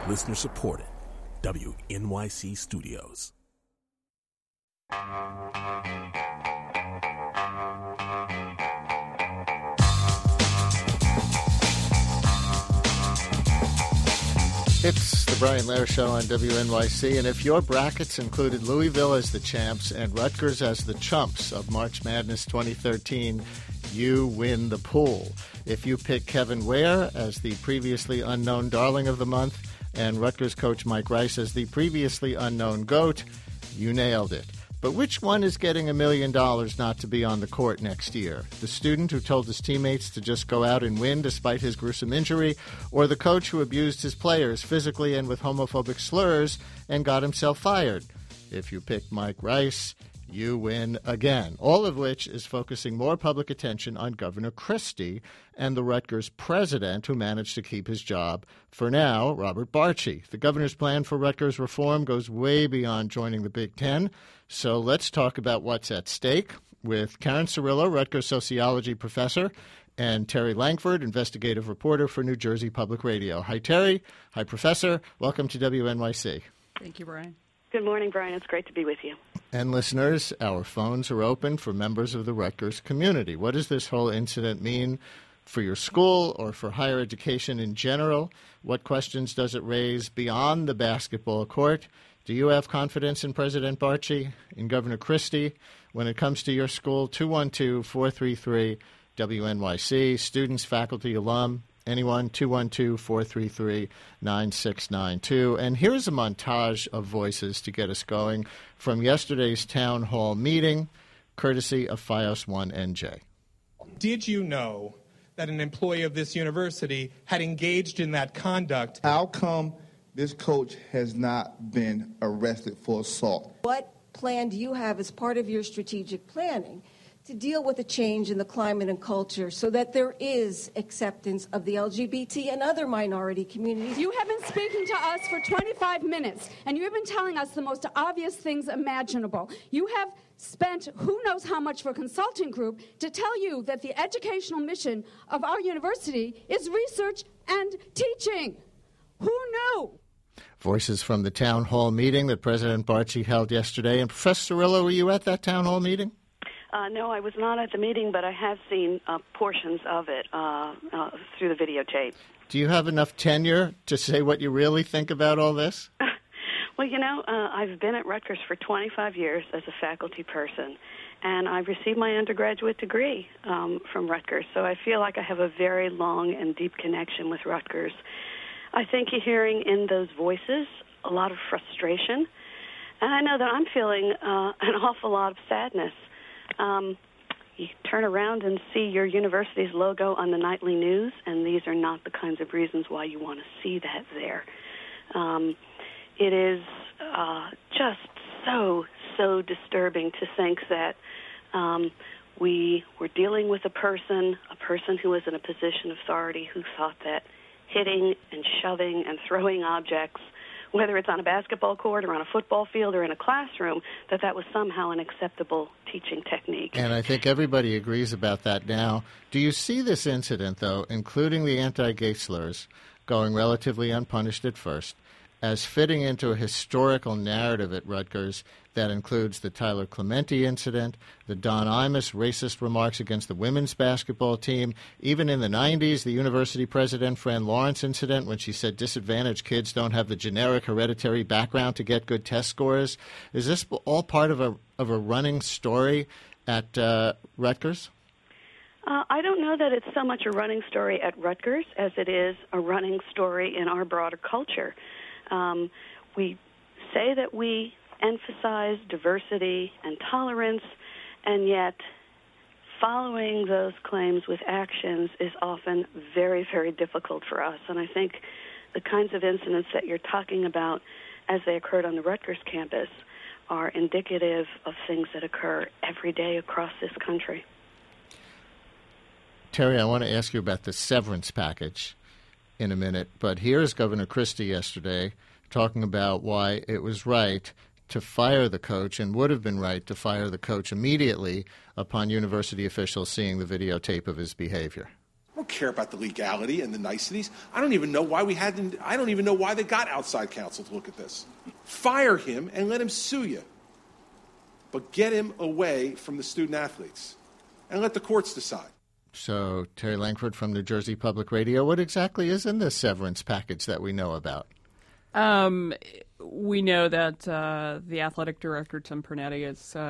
Listener supported. WNYC Studios. It's the Brian Lehrer Show on WNYC, and if your brackets included Louisville as the champs and Rutgers as the chumps of March Madness 2013, you win the pool. If you pick Kevin Ware as the previously unknown darling of the month and Rutgers coach Mike Rice as the previously unknown GOAT, you nailed it. But which one is getting $1 million not to be on the court next year? The student who told his teammates to just go out and win despite his gruesome injury, or the coach who abused his players physically and with homophobic slurs and got himself fired? If you pick Mike Rice, you win again, all of which is focusing more public attention on Governor Christie and the Rutgers president who managed to keep his job for now, Robert Barchi. The governor's plan for Rutgers reform goes way beyond joining the Big Ten. So let's talk about what's at stake with Karen Cirillo, Rutgers sociology professor, and Terry Langford, investigative reporter for New Jersey Public Radio. Hi, Terry. Hi, Professor. Welcome to WNYC. Thank you, Brian. Good morning, Brian. It's great to be with you. And listeners, our phones are open for members of the Rutgers community. What does this whole incident mean for your school or for higher education in general? What questions does it raise beyond the basketball court? Do you have confidence in President Barchi, in Governor Christie? When it comes to your school, 212-433-WNYC, students, faculty, alum, anyone, 212-433-9692. And here's a montage of voices to get us going from yesterday's town hall meeting, courtesy of FiOS 1NJ. Did you know that an employee of this university had engaged in that conduct? How come this coach has not been arrested for assault? What plan do you have as part of your strategic planning to deal with a change in the climate and culture so that there is acceptance of the LGBT and other minority communities? You have been speaking to us for 25 minutes, and you have been telling us the most obvious things imaginable. You have spent who knows how much for a consulting group to tell you that the educational mission of our university is research and teaching. Who knew? Voices from the town hall meeting that President Barchi held yesterday. And Professor Cirillo, were you at that town hall meeting? No, I was not at the meeting, but I have seen portions of it through the videotape. Do you have enough tenure to say what you really think about all this? Well, you know, I've been at Rutgers for 25 years as a faculty person, and I've received my undergraduate degree from Rutgers, so I feel like I have a very long and deep connection with Rutgers. I think you're hearing in those voices a lot of frustration, and I know that I'm feeling an awful lot of sadness. You turn around and see your university's logo on the nightly news, and these are not the kinds of reasons why you want to see that there. It is just so disturbing to think that we were dealing with a person who was in a position of authority who thought that hitting and shoving and throwing objects, whether it's on a basketball court or on a football field or in a classroom, that was somehow an acceptable teaching technique. And I think everybody agrees about that now. Do you see this incident, though, including the anti-gay slurs, going relatively unpunished at first, as fitting into a historical narrative at Rutgers that includes the Tyler Clementi incident, the Don Imus racist remarks against the women's basketball team, even in the 90s, the university president Fran Lawrence incident when she said disadvantaged kids don't have the generic hereditary background to get good test scores? Is this all part of a running story at Rutgers? I don't know that it's so much a running story at Rutgers as it is a running story in our broader culture. We say that we emphasize diversity and tolerance, and yet following those claims with actions is often very, very difficult for us. And I think the kinds of incidents that you're talking about as they occurred on the Rutgers campus are indicative of things that occur every day across this country. Terry, I want to ask you about the severance package in a minute, but here's Governor Christie yesterday talking about why it was right to fire the coach and would have been right to fire the coach immediately upon university officials seeing the videotape of his behavior. don't care about the legality and the niceties. I don't even know why they got outside counsel to look at this. Fire him and let him sue you. But get him away from the student athletes and let the courts decide. So, Terry Langford from New Jersey Public Radio, what exactly is in this severance package that we know about? We know that the athletic director, Tim Pernetti,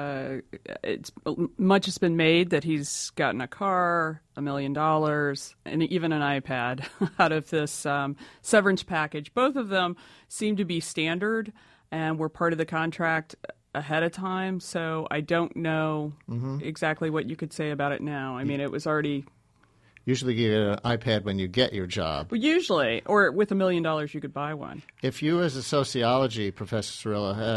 much has been made that he's gotten a car, $1 million, and even an iPad out of this severance package. Both of them seem to be standard and were part of the contract ahead of time, so I don't know exactly what you could say about it now. I mean, it was already... Usually you get an iPad when you get your job. Well, usually, or with $1 million you could buy one. If you as a sociology professor,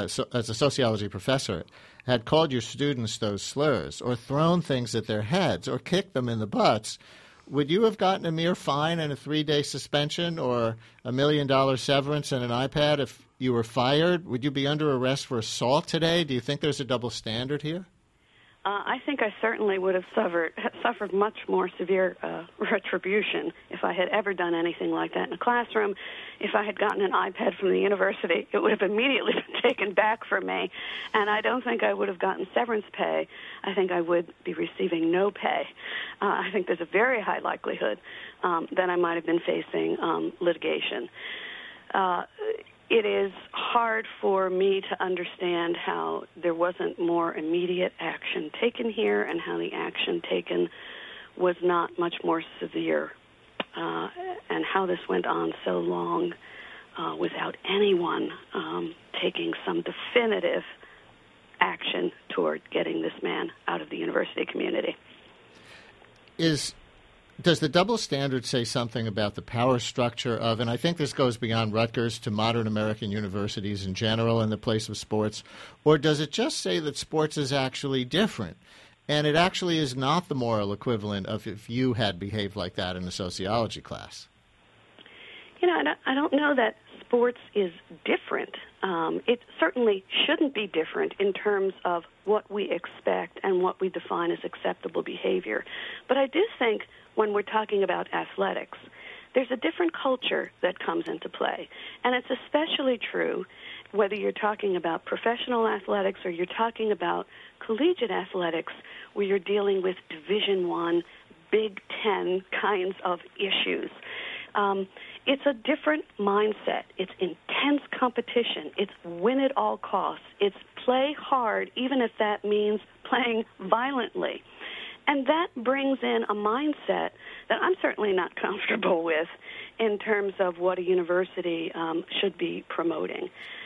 had called your students those slurs or thrown things at their heads or kicked them in the butts, would you have gotten a mere fine and a 3-day suspension or $1 million severance and an iPad if you were fired? Would you be under arrest for assault today? Do you think there's a double standard here? I think I certainly would have suffered much more severe retribution if I had ever done anything like that in a classroom. If I had gotten an iPad from the university, it would have immediately been taken back from me. And I don't think I would have gotten severance pay. I think I would be receiving no pay. I think there's a very high likelihood that I might have been facing litigation. It is hard for me to understand how there wasn't more immediate action taken here and how the action taken was not much more severe and how this went on so long without anyone taking some definitive action toward getting this man out of the university community. Does the double standard say something about the power structure of, and I think this goes beyond Rutgers to modern American universities in general and the place of sports, or does it just say that sports is actually different and it actually is not the moral equivalent of if you had behaved like that in a sociology class? You know, I don't know that sports is different. It certainly shouldn't be different in terms of what we expect and what we define as acceptable behavior. But I do think when we're talking about athletics, there's a different culture that comes into play. And it's especially true whether you're talking about professional athletics or you're talking about collegiate athletics where you're dealing with Division I, Big Ten kinds of issues. It's a different mindset. It's intense competition. It's win at all costs. It's play hard, even if that means playing violently. And that brings in a mindset that I'm certainly not comfortable with in terms of what a university should be promoting.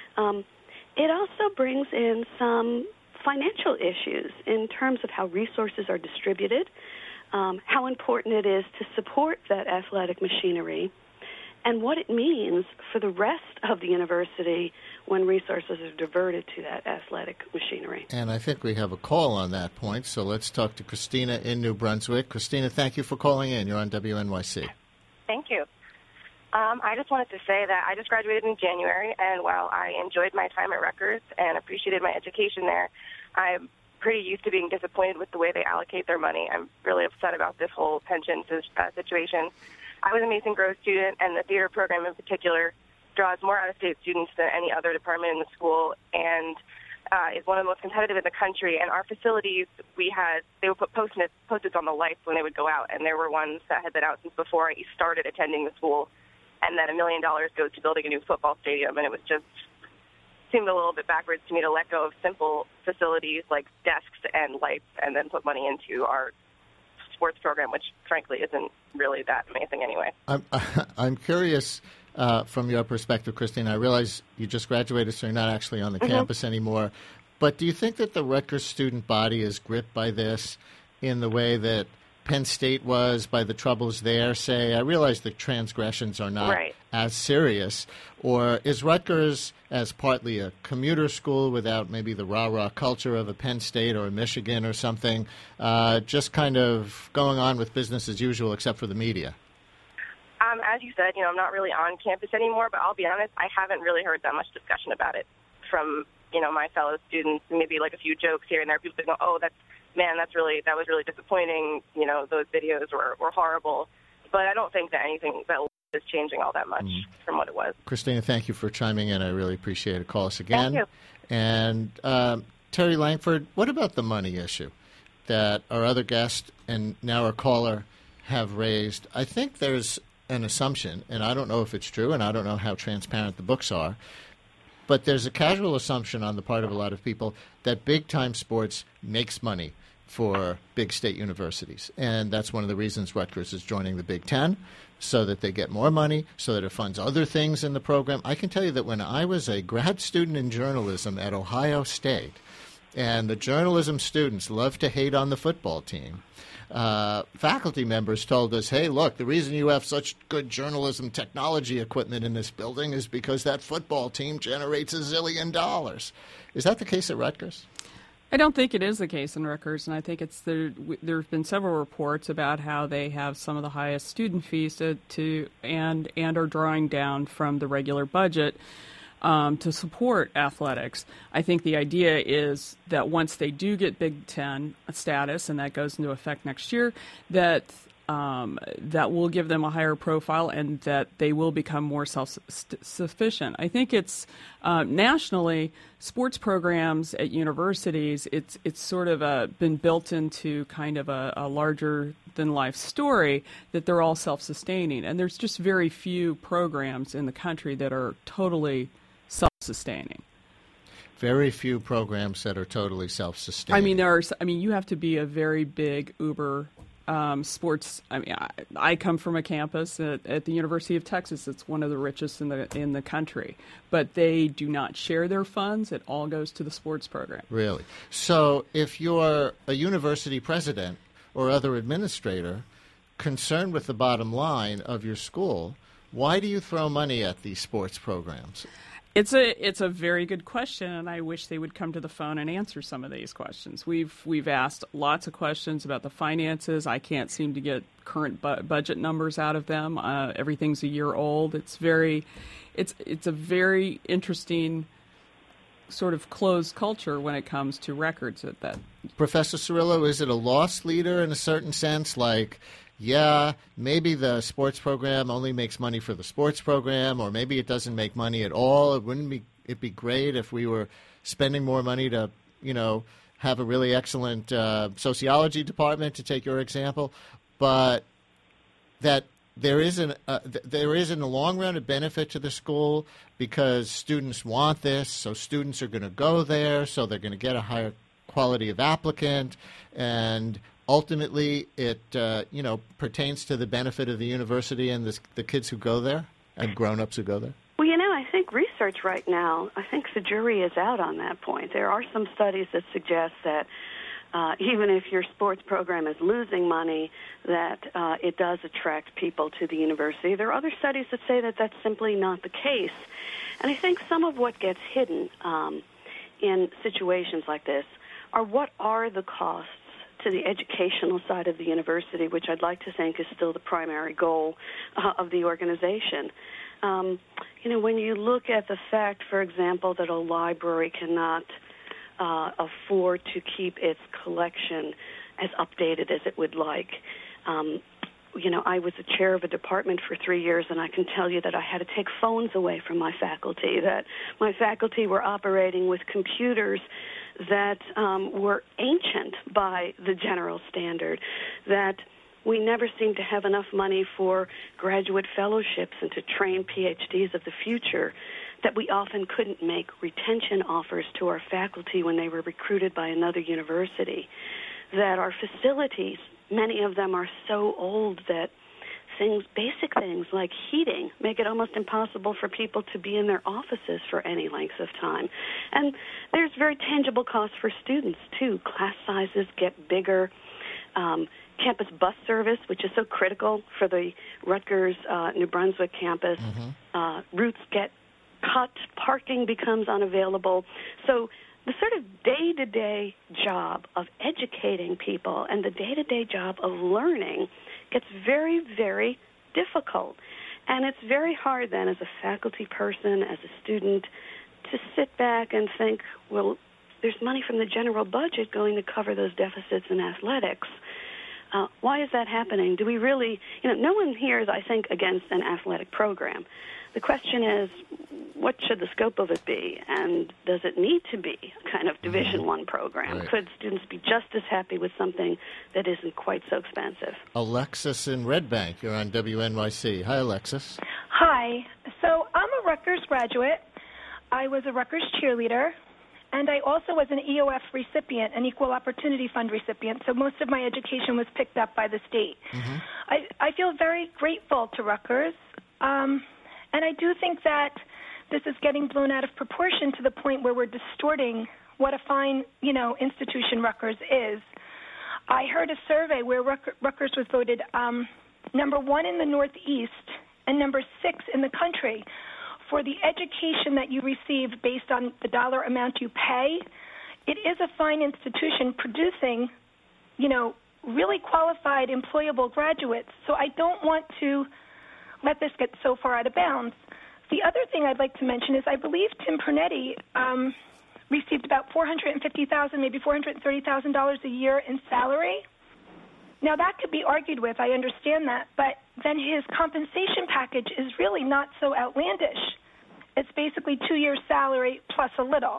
It also brings in some financial issues in terms of how resources are distributed, how important it is to support that athletic machinery, and what it means for the rest of the university when resources are diverted to that athletic machinery. And I think we have a call on that point, so let's talk to Christina in New Brunswick. Christina, thank you for calling in. You're on WNYC. Thank you. I just wanted to say that I just graduated in January, and while I enjoyed my time at Rutgers and appreciated my education there, I'm pretty used to being disappointed with the way they allocate their money. I'm really upset about this whole pension situation. I was a Mason Grove student, and the theater program in particular draws more out-of-state students than any other department in the school, and is one of the most competitive in the country. And our facilities, they would put post-its on the lights when they would go out, and there were ones that had been out since before I started attending the school, and then $1 million goes to building a new football stadium, and it was just seemed a little bit backwards to me to let go of simple facilities like desks and lights and then put money into our sports program, which frankly isn't really that amazing anyway. I'm curious from your perspective, Christine. I realize you just graduated, so you're not actually on the campus anymore. But do you think that the Rutgers student body is gripped by this in the way that Penn State was by the troubles there, say? I realize the transgressions are not as serious. Or is Rutgers, as partly a commuter school without maybe the rah-rah culture of a Penn State or a Michigan or something, just kind of going on with business as usual except for the media? As you said, I'm not really on campus anymore, but I'll be honest, I haven't really heard that much discussion about it from, my fellow students. Maybe like a few jokes here and there. People go, oh, that was really disappointing. Those videos were horrible. But I don't think that anything that is changing all that much from what it was. Christina, thank you for chiming in. I really appreciate it. Call us again. Thank you. And Terry Langford, what about the money issue that our other guest and now our caller have raised? I think there's an assumption, and I don't know if it's true, and I don't know how transparent the books are, but there's a casual assumption on the part of a lot of people that big-time sports makes money for big state universities. And that's one of the reasons Rutgers is joining the Big Ten, so that they get more money, so that it funds other things in the program. I can tell you that when I was a grad student in journalism at Ohio State, and the journalism students love to hate on the football team, faculty members told us, hey, look, the reason you have such good journalism technology equipment in this building is because that football team generates $1 zillion. Is that the case at Rutgers? I don't think it is the case in Rutgers, and I think it's there have been several reports about how they have some of the highest student fees and are drawing down from the regular budget to support athletics. I think the idea is that once they do get Big Ten status, and that goes into effect next year, that will give them a higher profile and that they will become more self-sufficient. I think it's nationally, sports programs at universities, it's sort of been built into kind of a larger-than-life story that they're all self-sustaining. And there's just very few programs in the country that are totally self-sustaining. Very few programs that are totally self-sustaining. I mean, you have to be a very big Uber sports. I mean, I come from a campus at the University of Texas. It's one of the richest in the country, but they do not share their funds. It all goes to the sports program. Really? So if you're a university president or other administrator concerned with the bottom line of your school, why do you throw money at these sports programs? It's a very good question, and I wish they would come to the phone and answer some of these questions. We've asked lots of questions about the finances. I can't seem to get current budget numbers out of them. Everything's a year old. It's a very interesting sort of closed culture when it comes to records at that. Professor Cirillo, is it a loss leader in a certain sense? Like, yeah, maybe the sports program only makes money for the sports program, or maybe it doesn't make money at all. Wouldn't it be great if we were spending more money to, have a really excellent sociology department, to take your example, but that there is in the long run a benefit to the school because students want this, so students are going to go there, so they're going to get a higher quality of applicant, and ultimately, it pertains to the benefit of the university and the kids who go there and grown-ups who go there? Well, I think research right now, I think the jury is out on that point. There are some studies that suggest that even if your sports program is losing money, that it does attract people to the university. There are other studies that say that that's simply not the case. And I think some of what gets hidden in situations like this are what are the costs to the educational side of the university, which I'd like to think is still the primary goal of the organization. When you look at the fact, for example, that a library cannot afford to keep its collection as updated as it would like. I was the chair of a department for 3 years, and I can tell you that I had to take phones away from my faculty, that my faculty were operating with computers that were ancient by the general standard, that we never seemed to have enough money for graduate fellowships and to train PhDs of the future, that we often couldn't make retention offers to our faculty when they were recruited by another university, that our facilities, many of them are so old that basic things like heating make it almost impossible for people to be in their offices for any length of time. And there's very tangible costs for students, too. Class sizes get bigger. Campus bus service, which is so critical for the Rutgers, New Brunswick campus, routes get cut. Parking becomes unavailable. So the sort of day-to-day job of educating people and the day-to-day job of learning gets very, very difficult. And it's very hard then as a faculty person, as a student, to sit back and think, well, there's money from the general budget going to cover those deficits in athletics. Why is that happening? Do we really, no one here is, I think, against an athletic program. The question is, what should the scope of it be, and does it need to be a kind of Division I program? Right. Could students be just as happy with something that isn't quite so expensive? Alexis in Red Bank, you're on WNYC. Hi, Alexis. Hi. So I'm a Rutgers graduate. I was a Rutgers cheerleader, and I also was an EOF recipient, an Equal Opportunity Fund recipient, so most of my education was picked up by the state. I feel very grateful to Rutgers, and I do think that this is getting blown out of proportion to the point where we're distorting what a fine, institution Rutgers is. I heard a survey where Rutgers was voted number 1 in the Northeast and number 6 in the country for the education that you receive based on the dollar amount you pay. It is a fine institution producing, really qualified, employable graduates. So I don't want to let this get so far out of bounds. The other thing I'd like to mention is I believe Tim Pernetti received about $450,000, maybe $430,000 a year in salary. Now, that could be argued with. I understand that. But then his compensation package is really not so outlandish. It's basically 2 years' salary plus a little.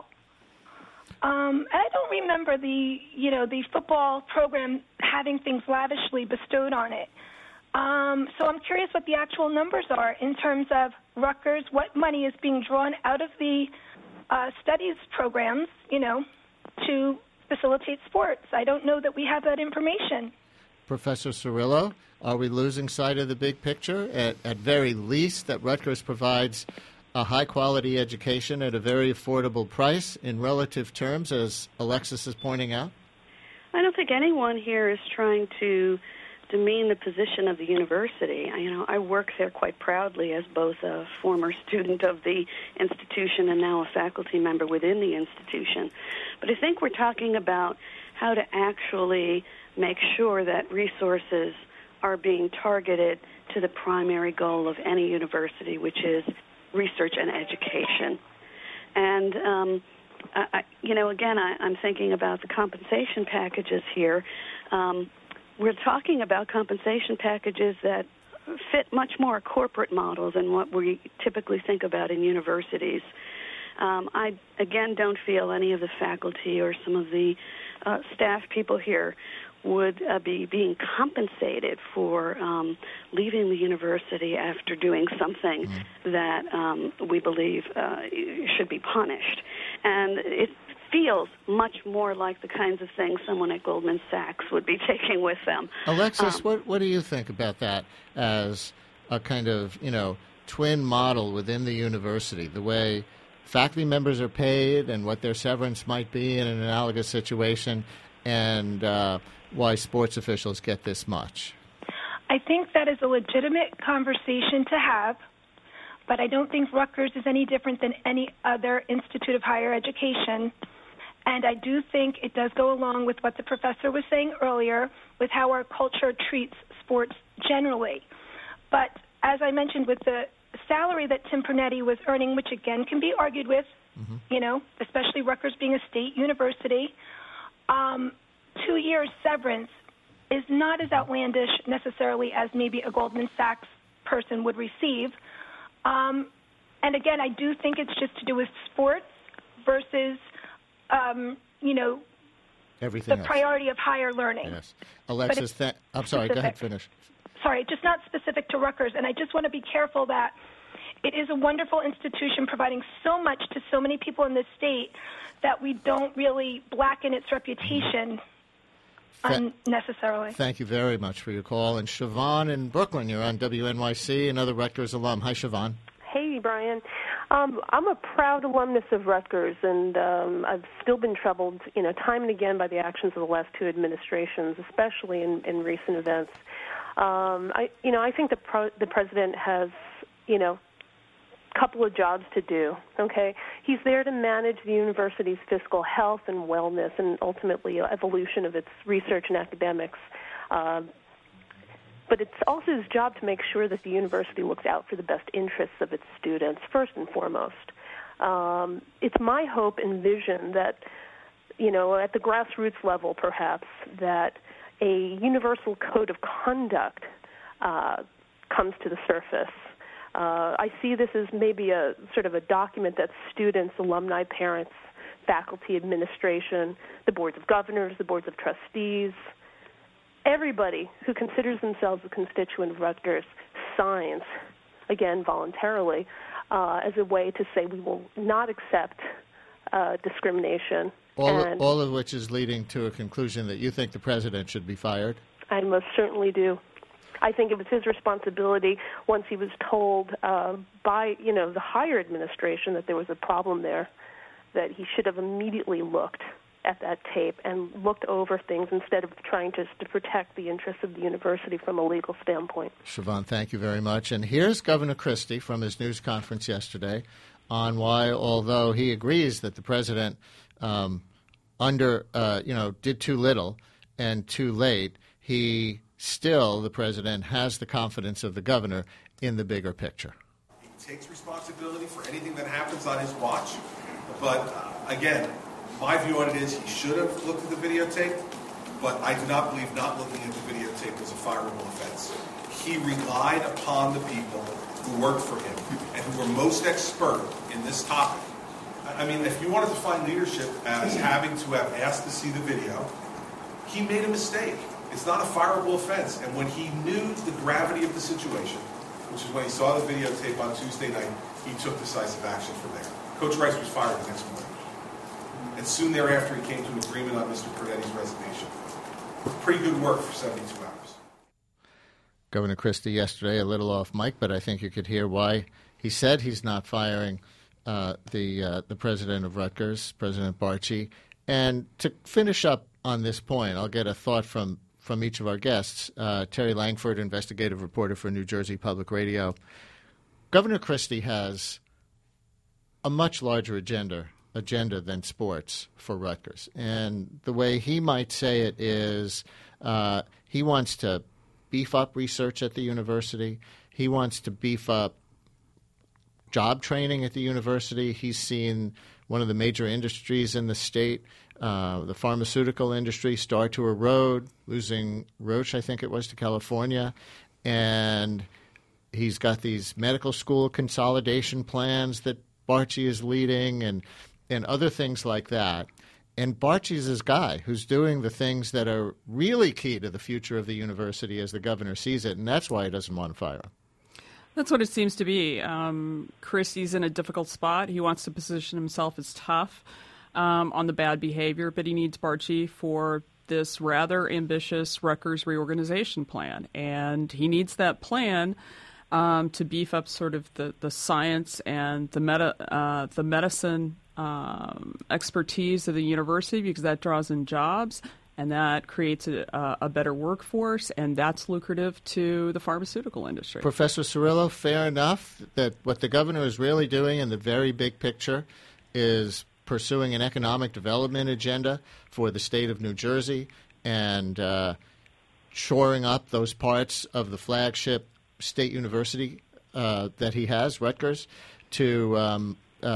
And I don't remember the football program having things lavishly bestowed on it. So I'm curious what the actual numbers are in terms of Rutgers, what money is being drawn out of the studies programs, to facilitate sports. I don't know that we have that information. Professor Cirillo, are we losing sight of the big picture? At very least, that Rutgers provides a high-quality education at a very affordable price in relative terms, as Alexis is pointing out? I don't think anyone here is trying to demean the position of the university. I work there quite proudly as both a former student of the institution and now a faculty member within the institution. But I think we're talking about how to actually make sure that resources are being targeted to the primary goal of any university, which is research and education. And, I'm thinking about the compensation packages here. We're talking about compensation packages that fit much more corporate models than what we typically think about in universities. I, again, don't feel any of the faculty or some of the staff people here would be being compensated for leaving the university after doing something that we believe should be punished. And it feels much more like the kinds of things someone at Goldman Sachs would be taking with them. Alexis, what do you think about that as a kind of, twin model within the university, the way faculty members are paid and what their severance might be in an analogous situation, and why sports officials get this much? I think that is a legitimate conversation to have, but I don't think Rutgers is any different than any other institute of higher education. And I do think it does go along with what the professor was saying earlier with how our culture treats sports generally. But as I mentioned, with the salary that Tim Pernetti was earning, which again can be argued with, especially Rutgers being a state university, 2 years severance is not as outlandish necessarily as maybe a Goldman Sachs person would receive. And again, I do think it's just to do with sports versus everything the else. Priority of higher learning. Yes. Alexis, I'm sorry, go ahead, finish. Sorry, just not specific to Rutgers. And I just want to be careful that it is a wonderful institution providing so much to so many people in this state that we don't really blacken its reputation unnecessarily. Thank you very much for your call. And Siobhan in Brooklyn, you're on WNYC, another Rutgers alum. Hi, Siobhan. Hey, Brian. I'm a proud alumnus of Rutgers, and I've still been troubled, time and again by the actions of the last two administrations, especially in recent events. I think the president has, a couple of jobs to do, okay? He's there to manage the university's fiscal health and wellness and ultimately evolution of its research and academics. But it's also his job to make sure that the university looks out for the best interests of its students, first and foremost. It's my hope and vision that, at the grassroots level perhaps, that, a universal code of conduct comes to the surface. I see this as maybe a sort of a document that students, alumni, parents, faculty, administration, the boards of governors, the boards of trustees, everybody who considers themselves a constituent of Rutgers signs, again voluntarily, as a way to say we will not accept discrimination. All of which is leading to a conclusion that you think the president should be fired? I most certainly do. I think it was his responsibility once he was told by, the higher administration that there was a problem there, that he should have immediately looked at that tape and looked over things instead of trying to protect the interests of the university from a legal standpoint. Siobhan, thank you very much. And here's Governor Christie from his news conference yesterday on why, although he agrees that the president did too little and too late, the president has the confidence of the governor in the bigger picture. He takes responsibility for anything that happens on his watch. But again, my view on it is he should have looked at the videotape, but I do not believe not looking at the videotape was a fireable offense. He relied upon the people who worked for him and who were most expert in this topic. I mean, if you wanted to find leadership as having to have asked to see the video, he made a mistake. It's not a fireable offense. And when he knew the gravity of the situation, which is when he saw the videotape on Tuesday night, he took decisive action from there. Coach Rice was fired the next morning. And soon thereafter, he came to an agreement on Mr. Pernetti's resignation. Pretty good work for 72 hours. Governor Christie yesterday, a little off mic, but I think you could hear why he said he's not firing the president of Rutgers, President Barchi. And to finish up on this point, I'll get a thought from each of our guests. Terry Langford, investigative reporter for New Jersey Public Radio. Governor Christie has a much larger agenda than sports for Rutgers. And the way he might say it is he wants to beef up research at the university. He wants to beef up job training at the university. He's seen one of the major industries in the state, the pharmaceutical industry, start to erode, losing Roche, I think it was, to California. And he's got these medical school consolidation plans that Barchi is leading and other things like that. And Barchi's his guy who's doing the things that are really key to the future of the university as the governor sees it, and that's why he doesn't want to fire him. That's what it seems to be. Christie's in a difficult spot. He wants to position himself as tough on the bad behavior, but he needs Barchi for this rather ambitious Rutgers reorganization plan. And he needs that plan to beef up sort of the science and the medicine expertise of the university, because that draws in jobs and that creates a better workforce, and that's lucrative to the pharmaceutical industry. Professor Cirillo, fair enough that what the governor is really doing in the very big picture is pursuing an economic development agenda for the state of New Jersey and shoring up those parts of the flagship state university that he has, Rutgers, to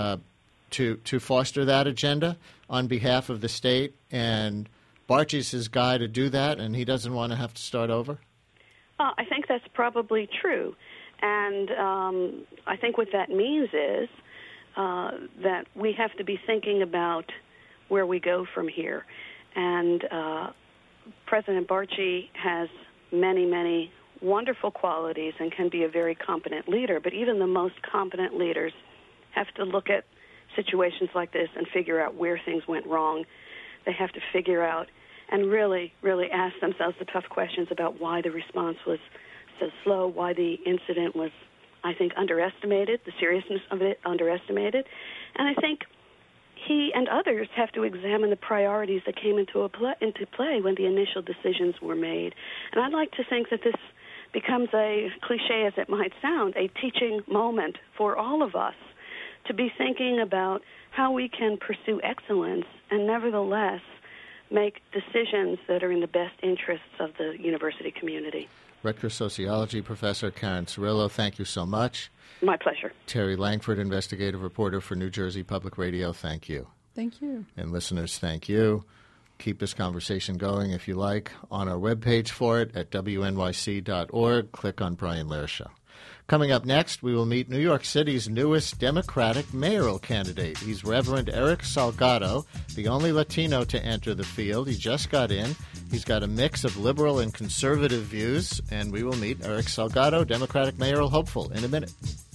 foster that agenda on behalf of the state. And Barchi's his guy to do that, and he doesn't want to have to start over? I think that's probably true. And I think what that means is that we have to be thinking about where we go from here. And President Barchi has many, many wonderful qualities and can be a very competent leader, but even the most competent leaders have to look at situations like this and figure out where things went wrong. They have to figure out and really, really ask themselves the tough questions about why the response was so slow, why the incident was, I think, underestimated, the seriousness of it underestimated. And I think he and others have to examine the priorities that came into play when the initial decisions were made. And I'd like to think that this becomes a cliche as it might sound, a teaching moment for all of us to be thinking about how we can pursue excellence and nevertheless make decisions that are in the best interests of the university community. Rutgers sociology professor Karen Cirillo, thank you so much. My pleasure. Terry Langford, investigative reporter for New Jersey Public Radio, thank you. Thank you. And listeners, thank you. keep this conversation going if you like on our webpage for it at wnyc.org. Click on Brian Lehrer Show. Coming up next, we will meet New York City's newest Democratic mayoral candidate. He's Reverend Eric Salgado, the only Latino to enter the field. He just got in. He's got a mix of liberal and conservative views, and we will meet Eric Salgado, Democratic mayoral hopeful, in a minute.